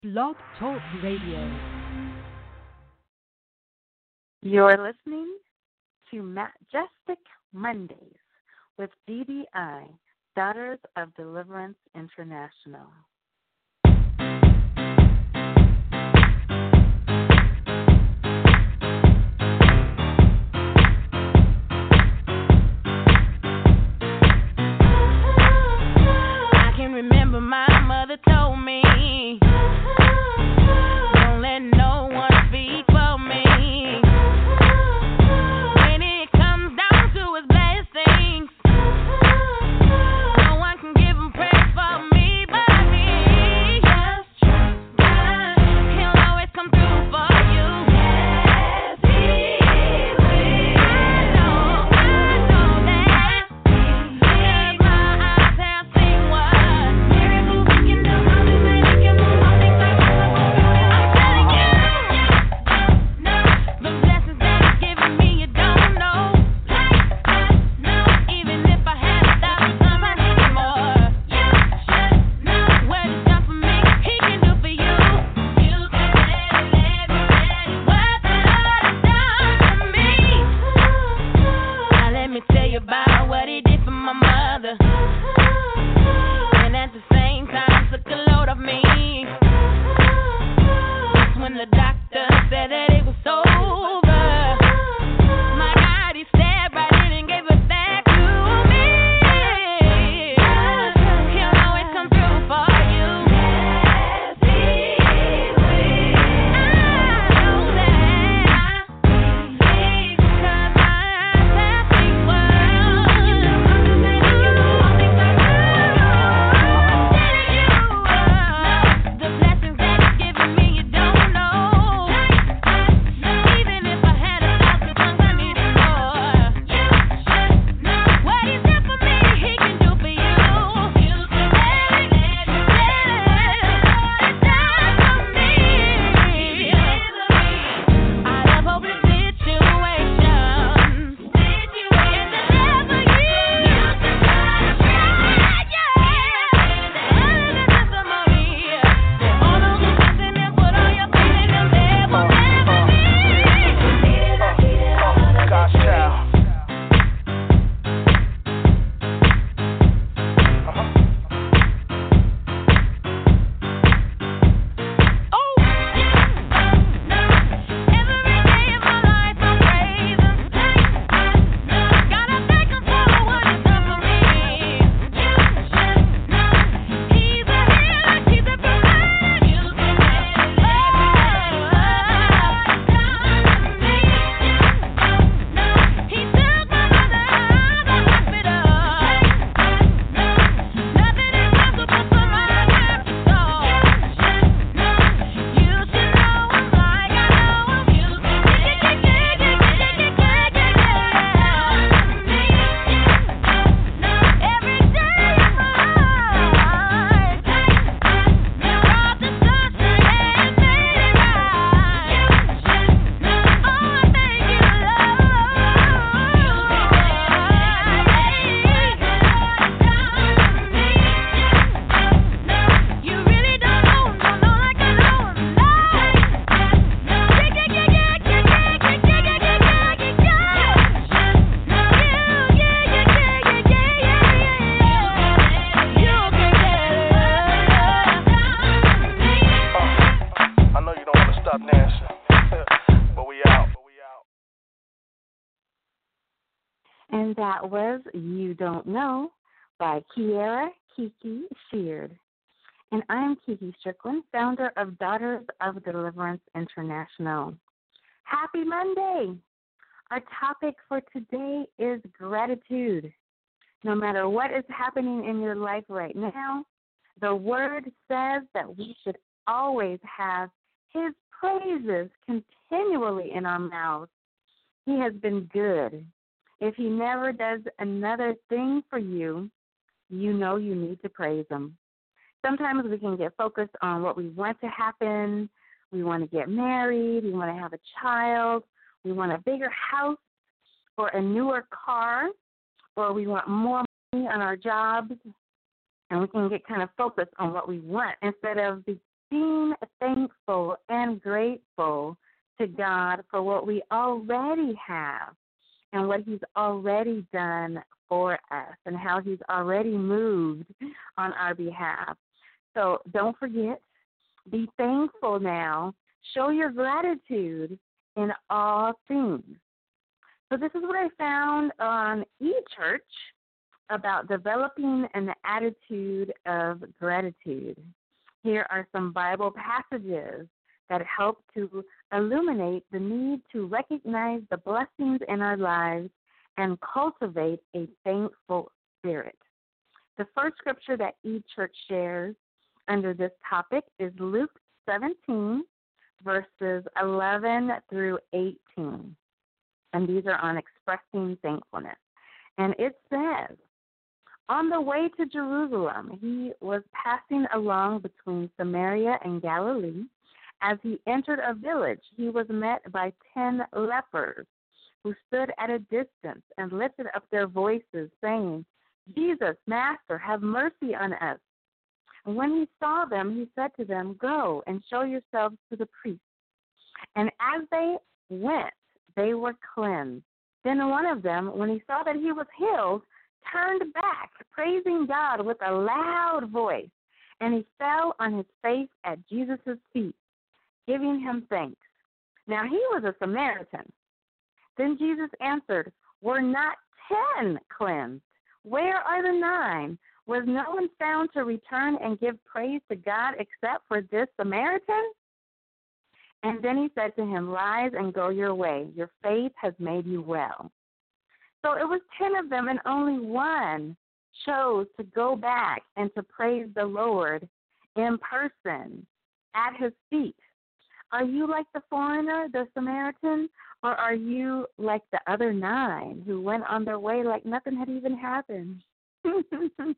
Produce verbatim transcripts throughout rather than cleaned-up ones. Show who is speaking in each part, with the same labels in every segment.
Speaker 1: Blog Talk Radio.
Speaker 2: You're listening to Majestic Mondays with D D I, Daughters of Deliverance International.
Speaker 3: I can remember my mother told me, don't let no one speak for me. When it comes down to his blessings, no one can give him praise for me but me. Just trust God, he'll always come through for you. Yes, he will. I know, I know that, because my eyes have seen what miracles he can do, mountains that he can move, all things are possible. I'm telling you, no, the blessings that he's giving me, you don't know. Like I know, even if I had a thousand tongues, I need more. You should know what he's done for me, he can do for you. You can let it, let it, let it. What the Lord has done for me. Now let me tell you about what he did for my mother, and at the same time took a load off me. That's when the doctor said that it was over. My God, he stabbed right in and gave it back to me. He'll always come through for you. Yes, he will. I know that, because my eyes have seen what you can do, mountains that he can move, all things are possible. The blessings that he's given me, you don't know. Even if I had a thousand tongues, I needed more. You should know what he's done for me, he can do for you. You can let it, let it, let it. It's done for me. Out of hopeless situations, and deliver you. You can try, yeah. All of the testimony, all of the blessing and put all your faith in him, there will never be.
Speaker 4: God's child.
Speaker 3: Oh, every day of my life I'm praising. Gotta thank him for what he's done for me. He's a healer, he's a provider. You can let it. He took my mother out of the hospital. Nothing impossible for my life to solve. You should know him like I know him. You can get, get, get, get, get, get, get, every day of my life. Brought the sunshine and made it right. Oh, I thank you, Lord. You really don't know him, don't know like I know him.
Speaker 4: I know you don't want to stop dancing, but we out.
Speaker 2: And that was You Don't Know by Kiera Kiki Sheard. And I'm Kiki Strickland, founder of Daughters of Deliverance International. Happy Monday! Our topic for today is gratitude. No matter what is happening in your life right now, the Word says that we should always have His praises continually in our mouths. He has been good. If He never does another thing for you, you know you need to praise Him. Sometimes we can get focused on what we want to happen. We want to get married. We want to have a child. We want a bigger house or a newer car, or we want more money on our jobs. And we can get kind of focused on what we want instead of be being thankful and grateful to God for what we already have and what he's already done for us and how he's already moved on our behalf. So don't forget, be thankful now. Show your gratitude in all things. So this is what I found on eChurch about developing an attitude of gratitude. Here are some Bible passages that help to illuminate the need to recognize the blessings in our lives and cultivate a thankful spirit. The first scripture that eChurch shares under this topic is Luke seventeen, verses eleven through eighteen. And these are on expressing thankfulness. And it says, on the way to Jerusalem, he was passing along between Samaria and Galilee. As he entered a village, he was met by ten lepers who stood at a distance and lifted up their voices, saying, Jesus, Master, have mercy on us. And when he saw them, he said to them, go and show yourselves to the priest. And as they went, they were cleansed. Then one of them, when he saw that he was healed, turned back, praising God with a loud voice, and he fell on his face at Jesus' feet, giving him thanks. Now he was a Samaritan. Then Jesus answered, were not ten cleansed? Where are the nine? Was no one found to return and give praise to God except for this Samaritan? And then he said to him, rise and go your way. Your faith has made you well. So it was ten of them, and only one chose to go back and to praise the Lord in person at his feet. Are you like the foreigner, the Samaritan, or are you like the other nine who went on their way like nothing had even happened? Okay,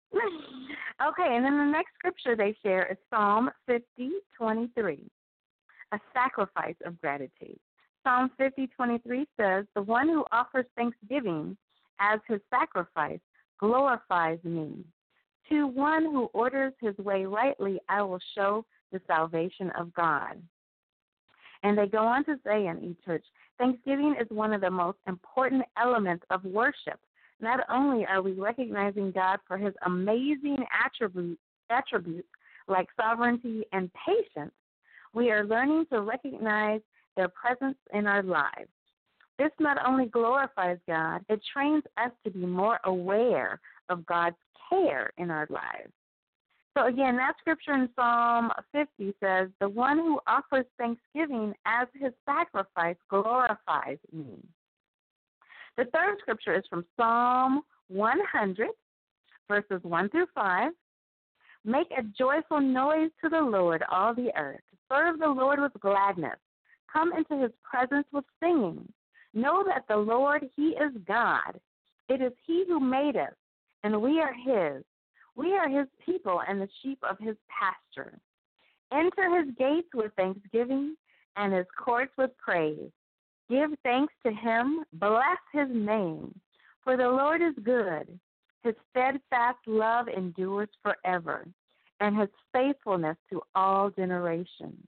Speaker 2: and then the next scripture they share is Psalm fifty twenty-three, a sacrifice of gratitude. Psalm fifty twenty-three says, the one who offers thanksgiving as his sacrifice glorifies me. To one who orders his way rightly, I will show the salvation of God. And they go on to say in eChurch, thanksgiving is one of the most important elements of worship. Not only are we recognizing God for his amazing attributes, attributes like sovereignty and patience, we are learning to recognize their presence in our lives. This not only glorifies God, it trains us to be more aware of God's care in our lives. So again, that scripture in Psalm fifty says, the one who offers thanksgiving as his sacrifice glorifies me. The third scripture is from Psalm one hundred, verses one through five. Make a joyful noise to the Lord, all the earth. Serve the Lord with gladness. Come into his presence with singing. Know that the Lord, he is God. It is he who made us, and we are his. We are his people and the sheep of his pasture. Enter his gates with thanksgiving and his courts with praise. Give thanks to him, bless his name, for the Lord is good. His steadfast love endures forever, and his faithfulness to all generations.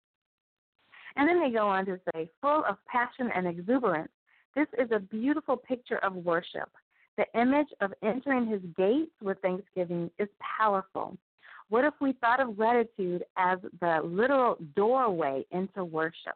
Speaker 2: And then they go on to say, full of passion and exuberance, this is a beautiful picture of worship. The image of entering his gates with thanksgiving is powerful. What if we thought of gratitude as the literal doorway into worship?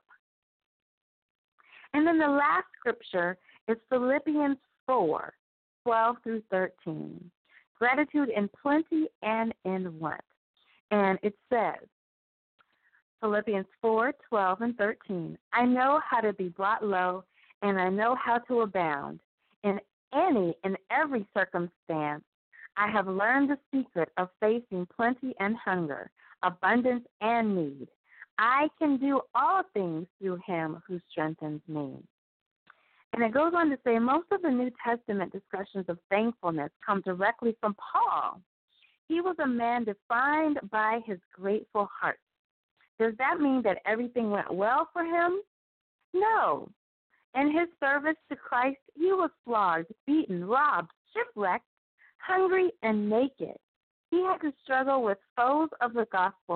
Speaker 2: And then the last scripture is Philippians four, twelve through thirteen. Gratitude in plenty and in want. And it says, Philippians four, twelve and thirteen, I know how to be brought low, and I know how to abound. In any and every circumstance, I have learned the secret of facing plenty and hunger, abundance and need. I can do all things through him who strengthens me. And it goes on to say most of the New Testament discussions of thankfulness come directly from Paul. He was a man defined by his grateful heart. Does that mean that everything went well for him? No. In his service to Christ, he was flogged, beaten, robbed, shipwrecked, hungry, and naked. He had to struggle with foes of the gospel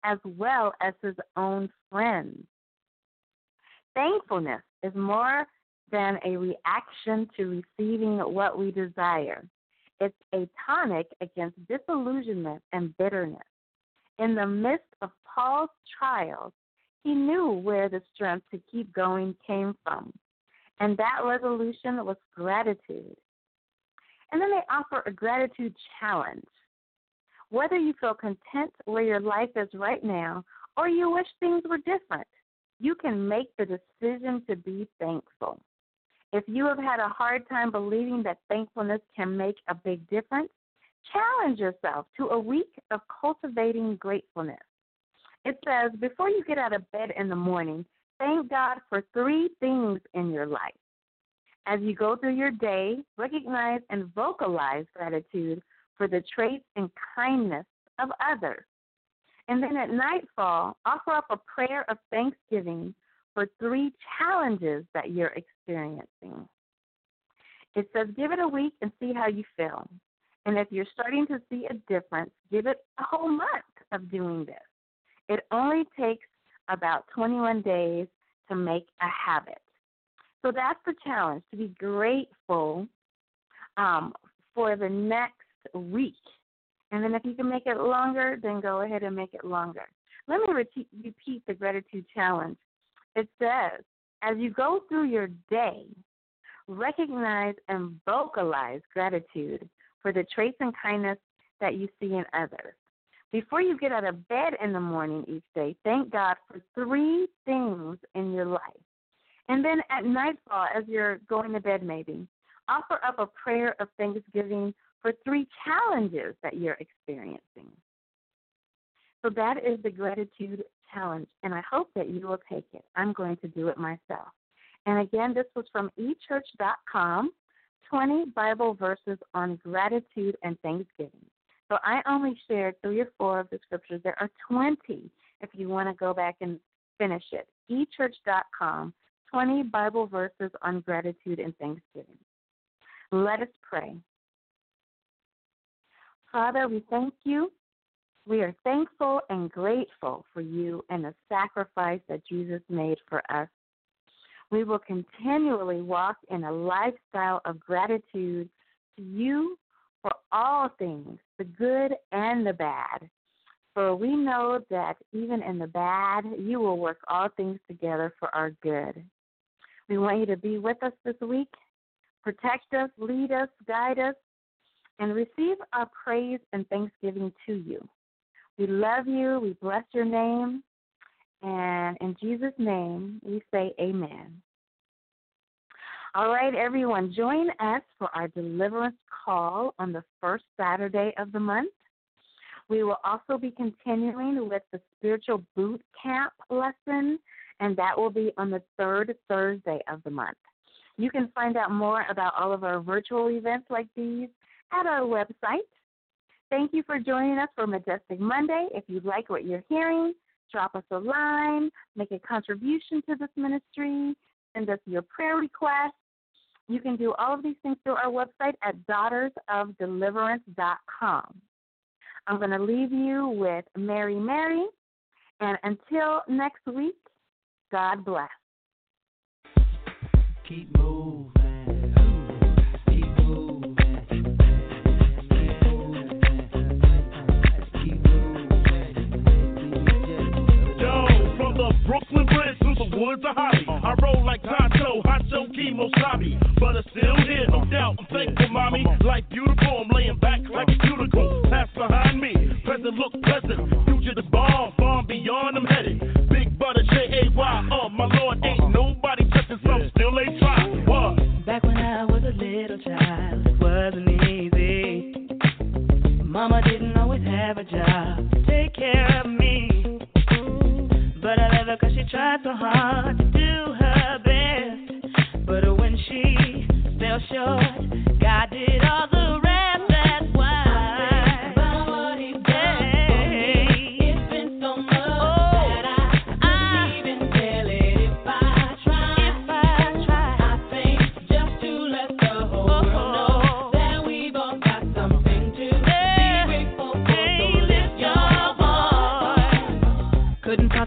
Speaker 2: as well as his own friends. Thankfulness is more than a reaction to receiving what we desire. It's a tonic against disillusionment and bitterness. In the midst of Paul's trials, he knew where the strength to keep going came from, and that resolution was gratitude. And then they offer a gratitude challenge. Whether you feel content where your life is right now or you wish things were different, you can make the decision to be thankful. If you have had a hard time believing that thankfulness can make a big difference, challenge yourself to a week of cultivating gratefulness. It says, before you get out of bed in the morning, thank God for three things in your life. As you go through your day, recognize and vocalize gratitude for the traits and kindness of others. And then at nightfall, offer up a prayer of thanksgiving for three challenges that you're experiencing. It says, give it a week and see how you feel. And if you're starting to see a difference, give it a whole month of doing this. It only takes about twenty-one days to make a habit. So that's the challenge, to be grateful um, for the next week. And then if you can make it longer, then go ahead and make it longer. Let me repeat, repeat the gratitude challenge. It says, as you go through your day, recognize and vocalize gratitude for the traits and kindness that you see in others. Before you get out of bed in the morning each day, thank God for three things in your life. And then at nightfall, as you're going to bed maybe, offer up a prayer of thanksgiving for three challenges that you're experiencing. So that is the gratitude challenge, and I hope that you will take it. I'm going to do it myself. And again, this was from e church dot com, twenty Bible verses on gratitude and thanksgiving. So I only shared three or four of the scriptures. There are twenty if you want to go back and finish it. e church dot com, twenty Bible verses on gratitude and thanksgiving. Let us pray. Father, we thank you. We are thankful and grateful for you and the sacrifice that Jesus made for us. We will continually walk in a lifestyle of gratitude to you for all things, the good and the bad. For we know that even in the bad, you will work all things together for our good. We want you to be with us this week. Protect us, lead us, guide us, and receive our praise and thanksgiving to you. We love you. We bless your name. And in Jesus' name, we say amen. All right, everyone, join us for our deliverance call on the first Saturday of the month. We will also be continuing with the spiritual boot camp lesson, and that will be on the third Thursday of the month. You can find out more about all of our virtual events like these at our website. Thank you for joining us for Majestic Monday. If you like what you're hearing, drop us a line, make a contribution to this ministry, send us your prayer requests. You can do all of these things through our website at daughters of deliverance dot com. I'm going to leave you with Mary Mary, and until next week, God bless.
Speaker 5: Keep moving, keep moving, keep moving.
Speaker 6: Yo, from the Brooklyn Bridge through the woods of Holly, I roll like Tonto, Hacho, Kimo, Sabi, but I'm still here, no doubt. I'm thankful, mommy. Life beautiful, I'm laying back like a cuticle. Past behind me, present look pleasant. Future the bomb, bomb beyond I'm headed. Big butter, J A Y, uh, my lord, ain't nobody touching some, still ain't try. What?
Speaker 5: Back when I was a little child, it wasn't easy. Mama didn't always have a job to take care of me, but I love her cause she tried so hard to do her best. But when she fell short, God did all the rest. That's why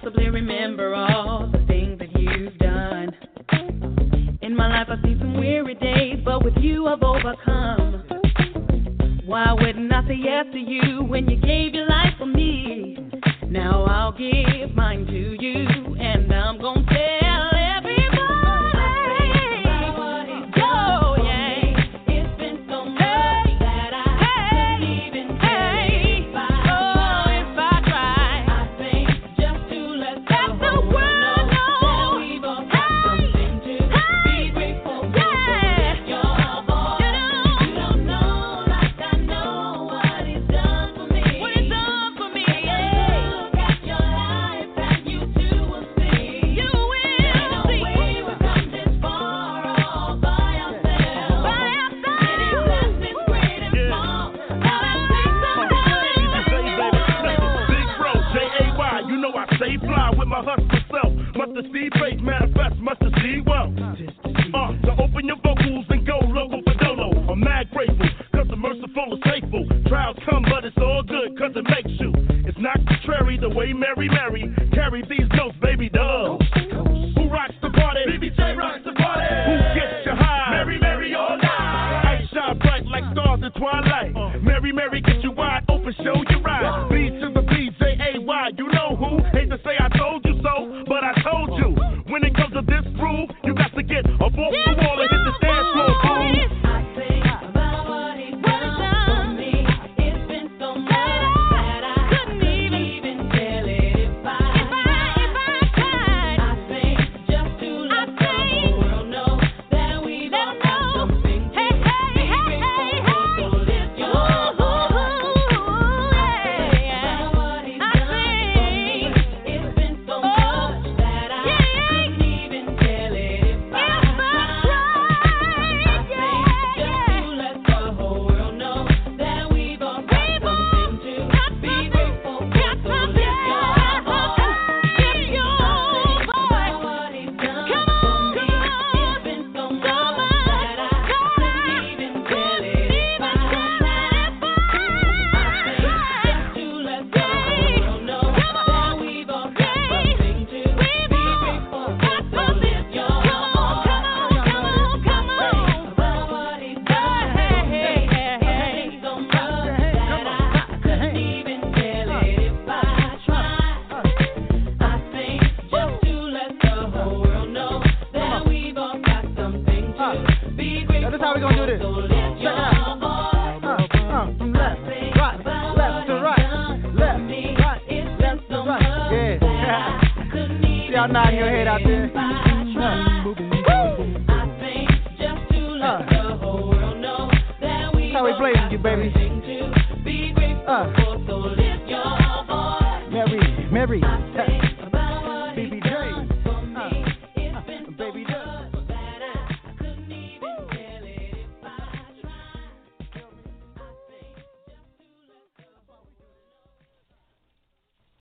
Speaker 5: possibly remember all the things that you've done. In my life I've seen some weary days, but with you I've overcome. Why wouldn't I say yes to you when you gave your life for me? Now I'll give mine to you, and I'm gonna tell everybody. Oh yeah, it's been so much that I couldn't even tell if I tried. If I tried, I think just to let the whole world know that we've all got something to be grateful for. Your boy, you don't know like I know what he's done for me. What he's done for me. Look at your life and you too will see. You will see. Ain't no way we've come this far all by ourselves. By ourselves. Many blessings, great and small. All it takes sometimes.
Speaker 6: Big Bro, J A Y, you know I stay fly with my hustler self. Must have see faith manifest, must have see wealth. Uh, so open your vocals and go local for dolo. I'm mad grateful, cause the merciful is faithful. Trials come, but it's all good, cause it makes you. It's not contrary the way Mary Mary carry these notes, baby, duh. Who rocks the party? B B J rocks the party. Who gets you high? Mary Mary all night. Ice shine bright like stars at twilight. Mary Mary get you wide open, show you right. B to the B, J A Y, you know who? Hate to say I told you so, but I told you. When it comes to this groove, you got to get up off the wall and hit the dance floor, boo.
Speaker 5: I think about what he's done for me. It's been so much that I couldn't even tell it if I if I tried. I think just to let the whole world know that we've all got something to be grateful for. So lift your voice. About what he's done for me. It's been so much that I couldn't even tell it if I tried. I think just to let the whole world know that we've all got something to be grateful for. So lift your voice. Lift your voice. About what he's done for me. It's been so much that I couldn't even tell it if I tried. I think just to let the whole world know that we've all got something to be grateful for. So lift your voice. About what he's done for me. It's been so much that I couldn't even tell it if I tried. I think just to let the whole world know that we've all got something to be grateful for.
Speaker 7: This how we gonna do this.
Speaker 5: So lift your voice.
Speaker 7: From left, right, left to right, left, right,
Speaker 5: It's
Speaker 7: left
Speaker 5: been
Speaker 7: to
Speaker 5: so
Speaker 7: right.
Speaker 5: much
Speaker 7: Yeah.
Speaker 5: that I couldn't even
Speaker 7: See y'all nodding your head out there.
Speaker 5: if I tried. I think just to let the whole world know that we've
Speaker 7: How we
Speaker 5: all
Speaker 7: blazing
Speaker 5: got
Speaker 7: you, baby.
Speaker 5: something to be grateful
Speaker 7: Uh.
Speaker 5: for. So lift your voice.
Speaker 7: Mary, Mary.
Speaker 5: I think